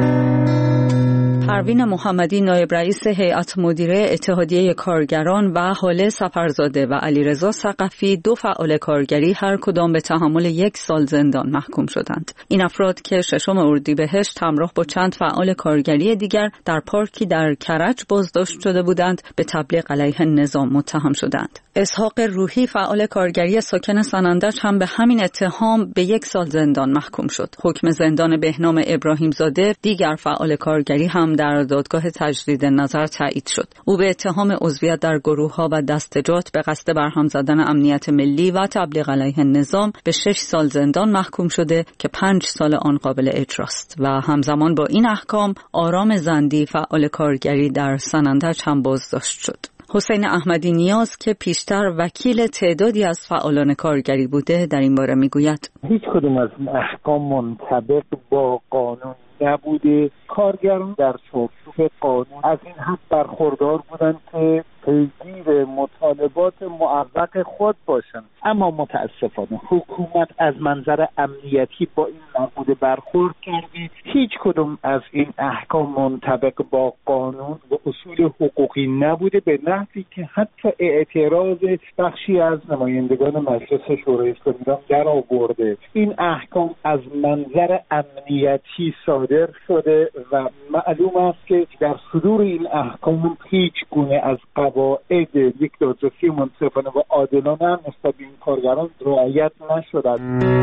پروین محمدی نایب رئیس هیئت مدیره اتحادیه کارگران و هاله سفرزاده و علیرضا ثقفی 2 فعال کارگری هر کدام به تحمل 1 سال زندان محکوم شدند. این افراد که 6 اردیبهشت همراه با چند فعال کارگری دیگر در پارکی در کرج بازداشت شده بودند به تبلیغ علیه نظام متهم شدند. اسحاق روحی فعال کارگری ساکن سنندج هم به همین اتهام به 1 سال زندان محکوم شد. حکم زندان بهنام ابراهیم زاده دیگر فعال کارگری هم در دادگاه تجدید نظر تایید شد. او به اتهام عضویت در گروه‌ها و دستجات به قصد برهم زدن امنیت ملی و تبلیغ علیه نظام به 6 سال زندان محکوم شده که 5 سال آن قابل اجراست. و همزمان با این احکام آرام زندی فعال کارگری در سنندج هم بازداشت شد. حسین احمدی نیاز که پیشتر وکیل تعدادی از فعالان کارگری بوده در این باره میگوید هیچ کدوم از این احکام منطبق با قانون نبوده. کارگران در چارچوب قانون از این حق برخوردار بودند که پیگیر مطالبات معوق خود باشند، اما متاسفانه حکومت از منظر امنیتی با این موضوع برخورد کرده. هیچ کدوم از این احکام منطبق با قانون و اصول حقوقی نبوده، به نحوی که حتی اعتراض بخشی از نمایندگان مجلس شورای اسلامی در آورده. این احکام از منظر امنیتی صادر شده و معلوم است که در صدور این احکام هیچ گونه از قواعد یک دادرسی منصفانه و عادلانه هم نسبت به این کارگران رعایت نشده.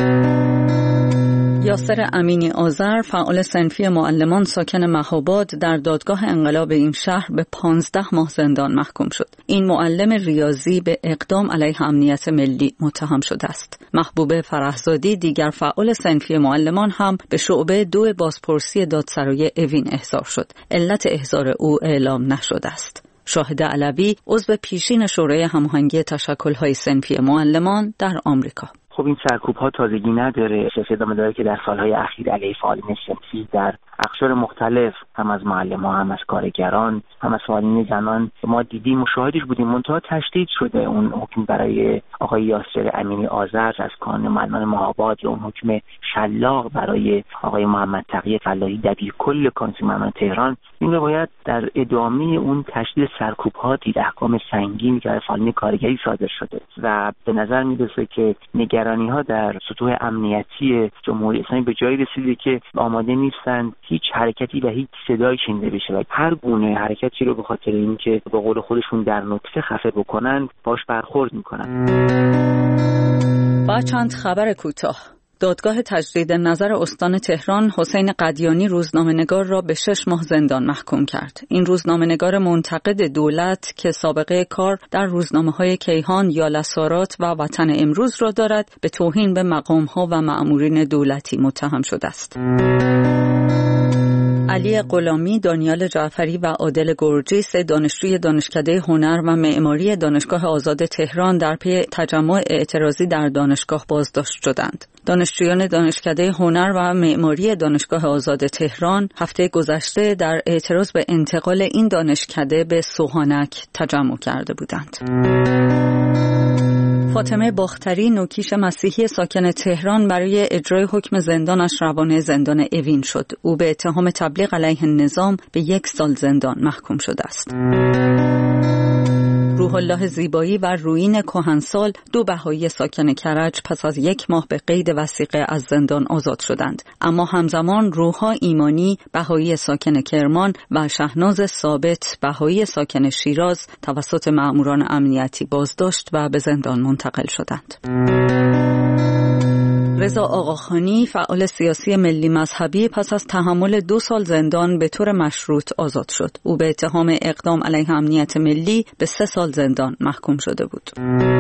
یاسر امینی آذر فعال صنفی معلمان ساکن مهاباد در دادگاه انقلاب این شهر به 15 ماه زندان محکوم شد. این معلم ریاضی به اقدام علیه امنیت ملی متهم شده است. محبوب فرحزادی دیگر فعال صنفی معلمان هم به شعبه 2 بازپرسی دادسرای اوین احضار شد. علت احضار او اعلام نشده است. شاهد علوی عضو پیشین شورای هماهنگی تشکل‌های صنفی معلمان در آمریکا: خب این سرکوب‌ها تازگی نداره، ادامه داره که در سالهای اخیر علیه فعالین صنفی در اقشار مختلف، هم از معلمان، هم از کارگران، هم از فعالین زنان ما دیدیم و شاهدش بودیم. منتها تشدید شده اون حکم برای آقای یاسر امینی آذر از کانون معلمان مهاباد، اون حکم شلاق برای آقای محمد تقی فلاحی دبیرکل کانون معلمان تهران. این رو باید در ادامه اون تشدید سرکوب‌ها دید، احکام سنگینی که فعالین کارگری صادر شده و به نظر میرسه که نگرانی‌ها در سطوح امنیتی جمهوری اسلامی به جایی رسیده که آماده نیستند هیچ حرکتی و هیچ صدایی شنیده بشه و هر گونه حرکتی رو به خاطر اینکه به قول خودشون در نطفه خفه بکنن باش برخورد میکنن. با چند خبر کوتاه: دادگاه تجدید نظر استان تهران حسین قدیانی روزنامه‌نگار را به 6 ماه زندان محکوم کرد. این روزنامه‌نگار منتقد دولت که سابقه کار در روزنامه‌های کیهان، یالسارات و وطن امروز را دارد، به توهین به مقام‌ها و مأمورین دولتی متهم شده است. علی غلامی، دانیال جعفری و عادل گرجی، 3 دانشجوی دانشکده هنر و معماری دانشگاه آزاد تهران در پی تجمع اعتراضی در دانشگاه بازداشت شدند. دانشجویان دانشکده هنر و معماری دانشگاه آزاد تهران هفته گذشته در اعتراض به انتقال این دانشکده به سوهانک تجمع کرده بودند. فاطمه باختری، نوکیش مسیحی ساکن تهران، برای اجرای حکم زندانش روانه زندان اوین شد. او به اتهام تبلیغ علیه نظام به 1 سال زندان محکوم شده است. روح الله زیبایی و رویین کهنسال، 2 بهایی ساکن کرج، پس از 1 ماه به قید وثیقه از زندان آزاد شدند. اما همزمان روحا ایمانی، بهایی ساکن کرمان، و شهناز ثابت، بهایی ساکن شیراز، توسط مأموران امنیتی بازداشت و به زندان منتقل شدند. رضا آقاخانی، فعال سیاسی ملی مذهبی، پس از تحمل 2 سال زندان به طور مشروط آزاد شد. او به اتهام اقدام علیه امنیت ملی به 3 سال زندان محکوم شده بود.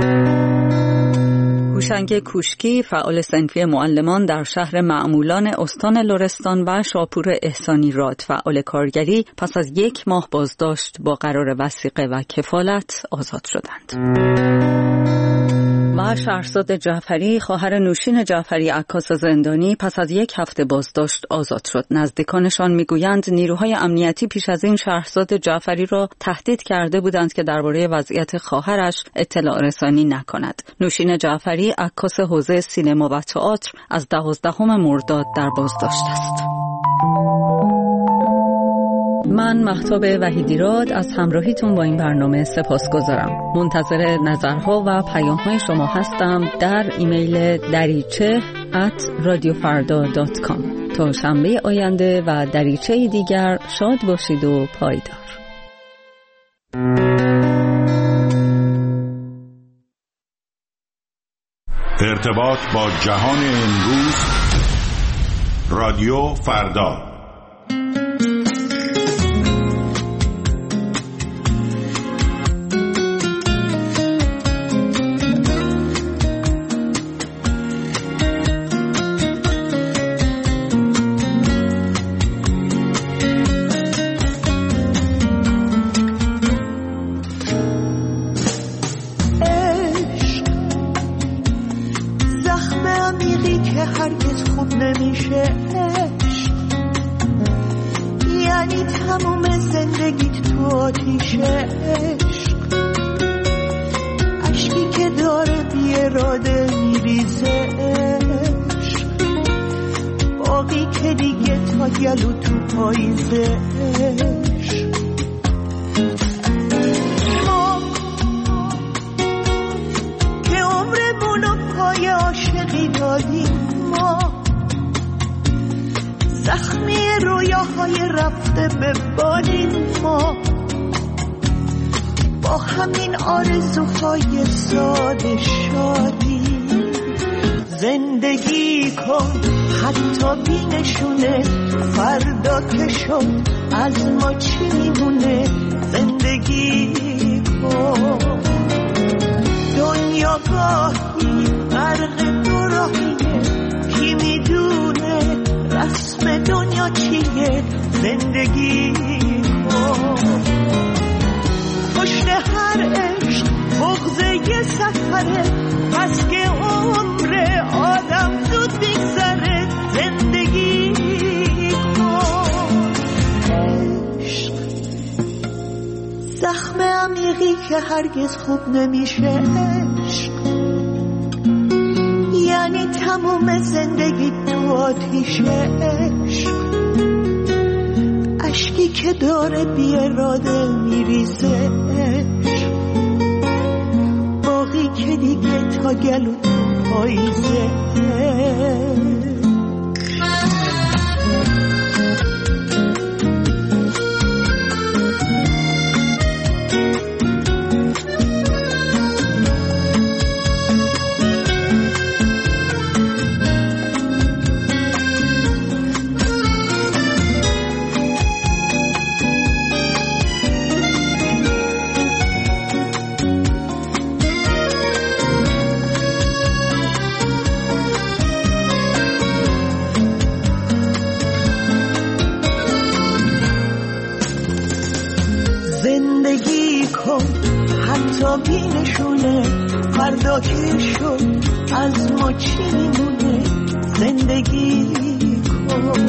هوشنگ کوشکی، فعال صنفی معلمان در شهر معمولان استان لرستان، و شاپور احسانی راد، فعال کارگری، پس از 1 ماه بازداشت با قرار وثیقه و کفالت آزاد شدند. و و شهرزاد جعفری خواهر نوشین جعفری عکاس زندانی پس از 1 هفته بازداشت آزاد شد. نزدیکانشان میگویند نیروهای امنیتی پیش از این شهرزاد جعفری را تهدید کرده بودند که درباره وضعیت خواهرش اطلاع رسانی نکند. نوشین جعفری عکاس حوزه سینما و تئاتر از 12 مرداد در بازداشت است. من مهتاب وحیدیراد از همراهیتون با این برنامه سپاسگزارم. منتظر نظرها و پیام‌های شما هستم در ایمیل dariche@radiofarda.com. تا شنبه آینده و دریچه دیگر شاد باشید و پایدار. ارتباط با جهان امروز، رادیو فردا. زندگی کن حتی بینشونه فردا که شد از ما چی میمونه. زندگی کن دنیا گاهی غرق دوراهیه، کی میدونه رسم دنیا چیه. زندگی کن پشت هر عشق بغض یه سفره، پس که عمر آدم زود میگذره. زندگی کن عشق زخم عمیقی که هرگز خوب نمیشه. عشق یعنی تموم زندگی تو آتیشه. عشق اشکی که داره بی اراده میریزه. عشق باقی که دیگه تا گلو تو پاییزه. بینشونه فردا که شد از ما چی میمونه. زندگی کن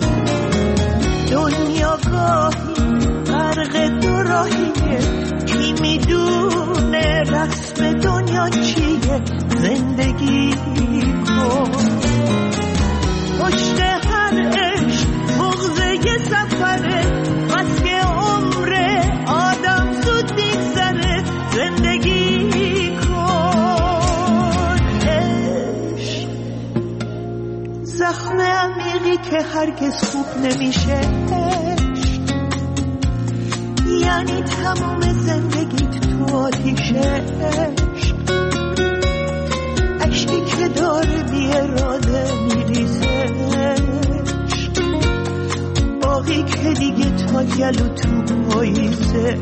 دنیا گاهی غرق دوراهیه، کی میدونه رسم دنیا چیه. زندگی کن پشت هر عشق بغض یه سفره، بس که عمر آدم زود میگذره. زندگی کن عشق زخم عمیقی که هرگز خوب نمیشه. عشق یعنی تموم زندگیت تو آتیشه. عشق اشکی که داره بی اراده میریزه. عشق باقی که دیگه تا گلو تو پاییزه.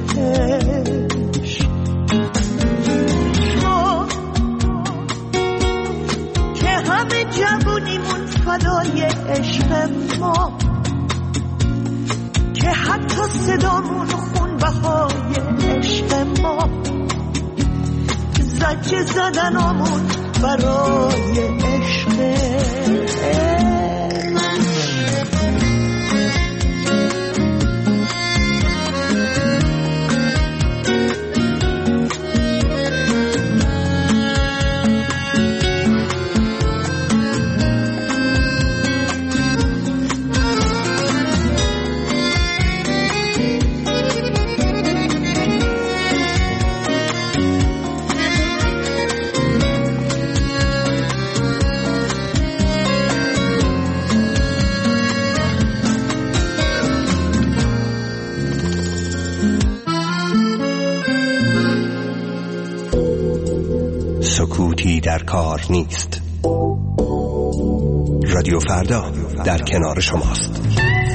همه جوونیمون فدای عشق ما، که حتی صدامون خون بهای عشق ما. زجه زدنامون برای عشق. سکوتی در کار نیست. رادیو فردا در کنار شماست.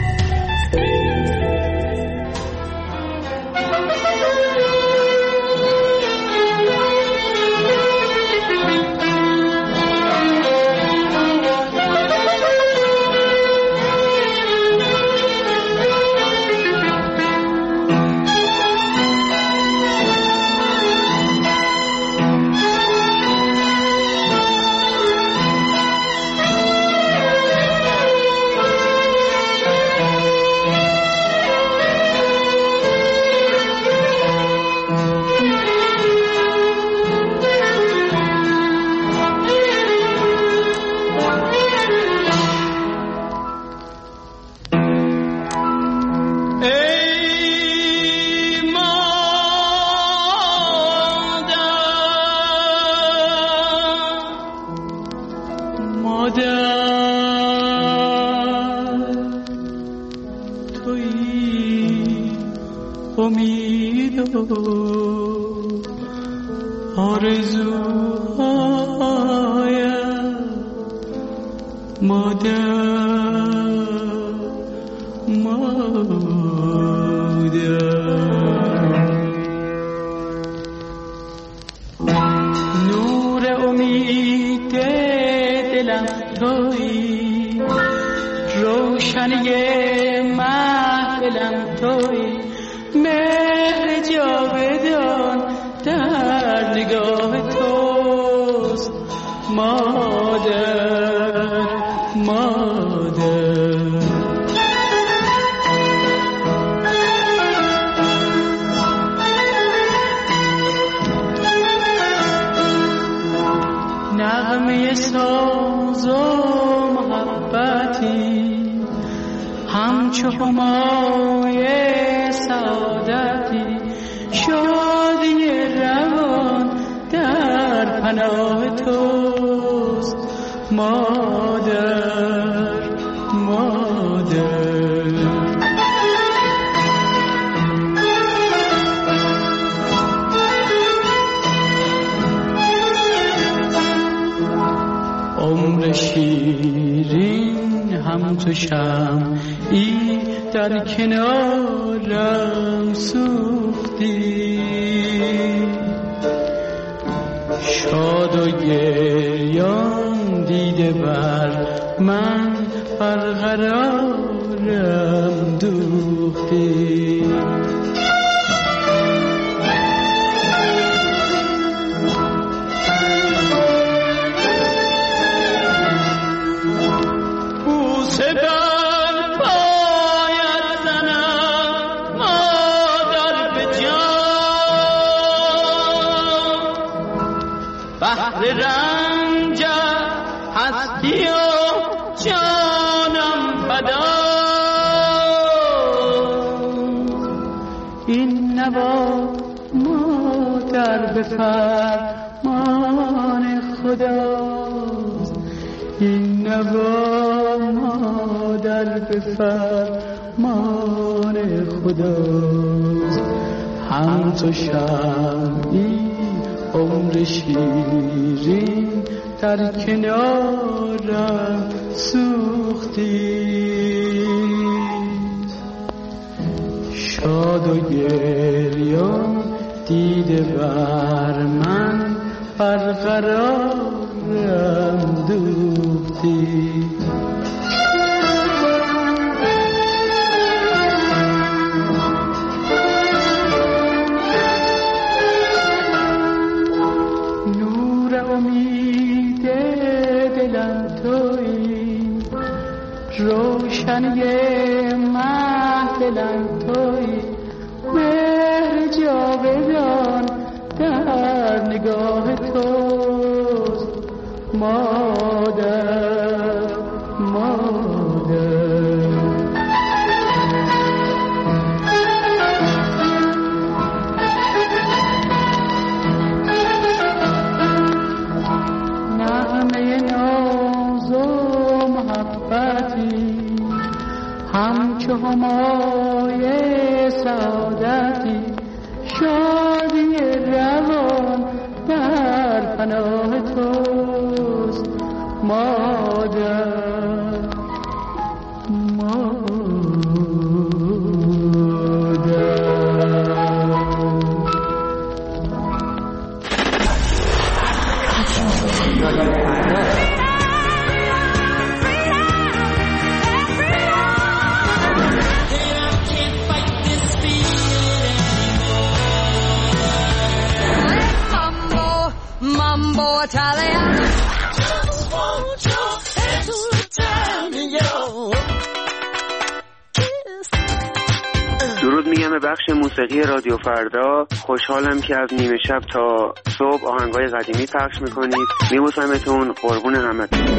عمر شیرین هم تو شمعی در کنارم سوختی، شاد و گریان دیده بر من برقرارم دوختی. رنج هستی و جانم فدا، این نوا مادر به فرمان خداست، این نوا مادر به فرمان خداست. هم تو شمعی عمر شیرین در کنارم سوختی، شاد و گریان دیده بر من برقرارم دوختی. امید دلم تویی، روشنی محفلم تویی، مهر جاودان در نگاه توست مادر، مادر. نغمه ناز و محبتی همچو همای سعادتی، شادی روان در پناه توست مادر، مادر. درود میگم به بخش موسیقی رادیو فردا. خوشحالم که از نیمه شب تا صبح آهنگای قدیمی پخش میکنید. میبوسمتون، قربون همتون.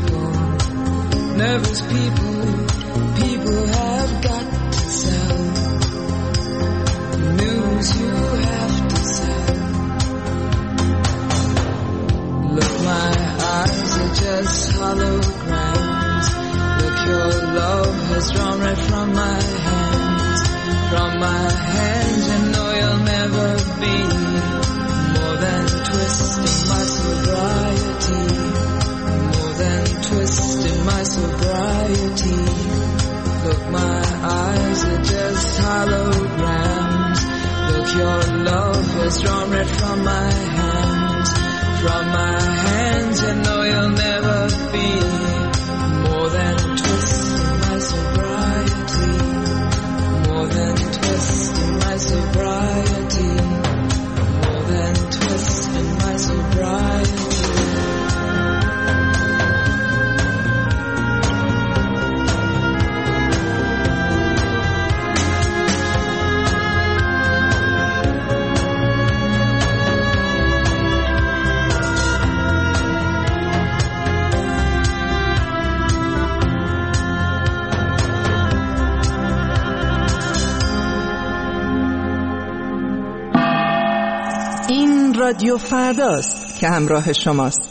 Nervous people have got to sell. from my hands. You know you'll never be more than twisting my sobriety, more than twisting my sobriety. Look, my eyes are just holograms. Look, your love has drawn red from my hands. From my hands, you know you'll never be more than twisting my sobriety, more than twisting my sobriety, more than twisting my sobriety. رادیو فرداست که همراه شماست.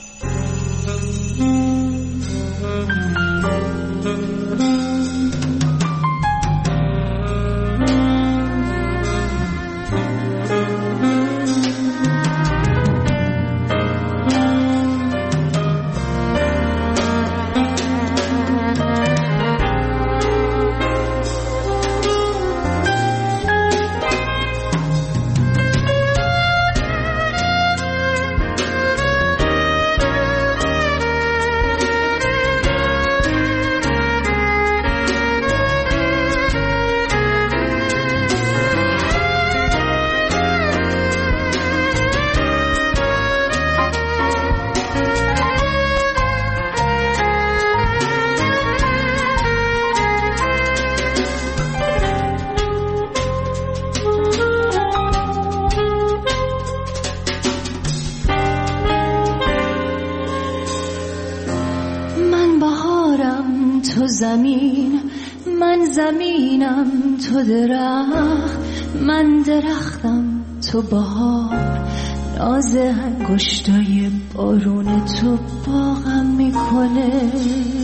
زمینم تو درخت، من درختم تو بهار، ناز انگشتای بارون تو باغم میکنه،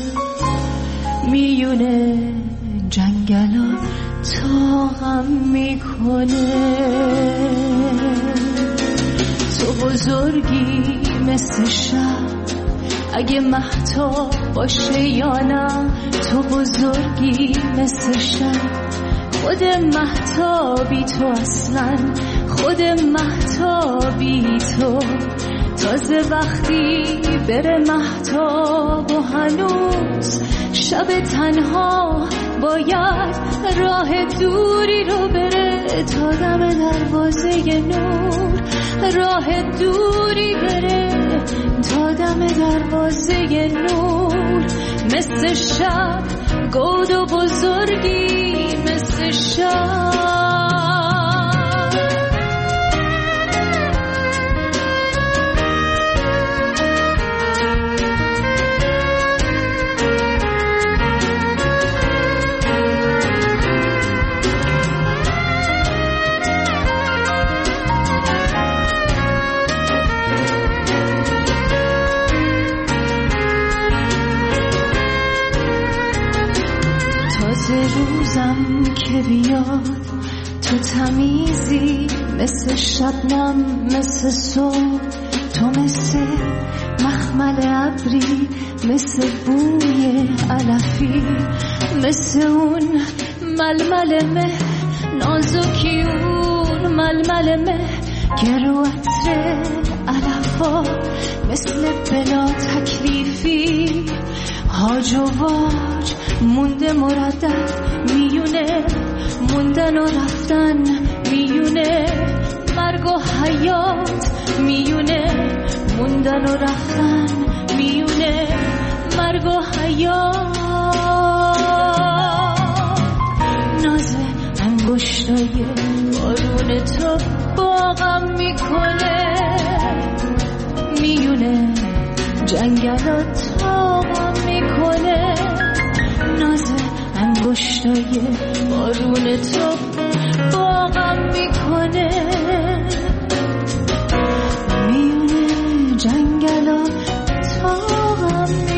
میونه جنگلا تاغم میکنه. تو بزرگی مثل شب، اگه مهتاب باشه یا نه، تو بزرگی مثل شب، خود مهتابی تو، اصلا خود مهتابی تو. تازه وقتی بره مهتاب و هنوز شب تنها، باید راه دوری رو بره تا دم دروازه نور، راه دوری بره تا دم دروازه نور. مثل شب گود و بزرگی مثل شب. روزم که بیاد تو تمیزی مثل شبنم، مثل صبح تو، مثل مخمل ابری، مثل بوی علفی، مثل اون ململ مه نازکی، اون ململ مه گرو عطر علفا، مثل بلا تکلیفی هاج و واج مونده مردد میونه، موندن و رفتن میونه، مرگ و حیات میونه، موندن و رفتن میونه، مرگ و حیات. ناز انگشتای بارون تو باغم میکنه، میونه جنگلات تاغم میکنه. ناز انگشتای بارون تو باغم میکنه، میونه جنگلات تاغم میکنه.